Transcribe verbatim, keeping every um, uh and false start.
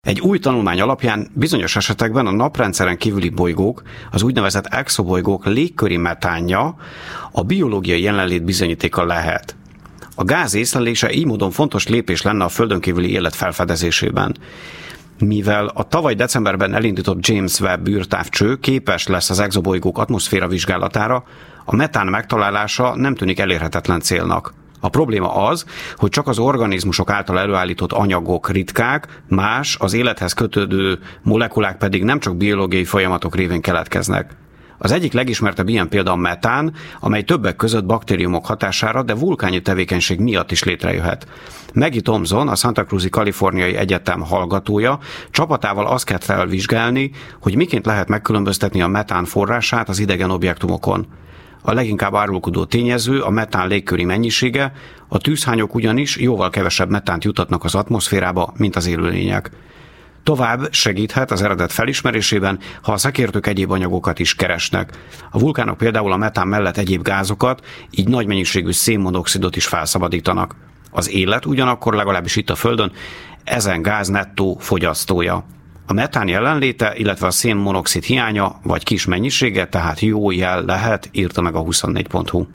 Egy új tanulmány alapján bizonyos esetekben a naprendszeren kívüli bolygók, az úgynevezett exobolygók légköri metánja a biológiai jelenlét bizonyítéka lehet. A gáz észlelése így módon fontos lépés lenne a földön kívüli élet felfedezésében. Mivel a tavaly decemberben elindított James Webb űrtávcső képes lesz az exobolygók atmoszféra vizsgálatára, a metán megtalálása nem tűnik elérhetetlen célnak. A probléma az, hogy csak az organizmusok által előállított anyagok ritkák, más, az élethez kötődő molekulák pedig nem csak biológiai folyamatok révén keletkeznek. Az egyik legismertebb ilyen példa a metán, amely többek között baktériumok hatására, de vulkáni tevékenység miatt is létrejöhet. Maggie Thompson, a Santa Cruz-i Kaliforniai Egyetem hallgatója, csapatával azt kezdte el vizsgálni, hogy miként lehet megkülönböztetni a metán forrását az idegen objektumokon. A leginkább árulkodó tényező a metán légköri mennyisége, a tűzhányok ugyanis jóval kevesebb metánt jutatnak az atmoszférába, mint az élőlények. Tovább segíthet az eredet felismerésében, ha a szakértők egyéb anyagokat is keresnek. A vulkánok például a metán mellett egyéb gázokat, így nagy mennyiségű szénmonoxidot is felszabadítanak. Az élet ugyanakkor, legalábbis itt a Földön, ezen gáz nettó fogyasztója. A metán jelenléte, illetve a szénmonoxid hiánya vagy kis mennyisége tehát jó jel lehet, írta meg a huszonnégy pont hu.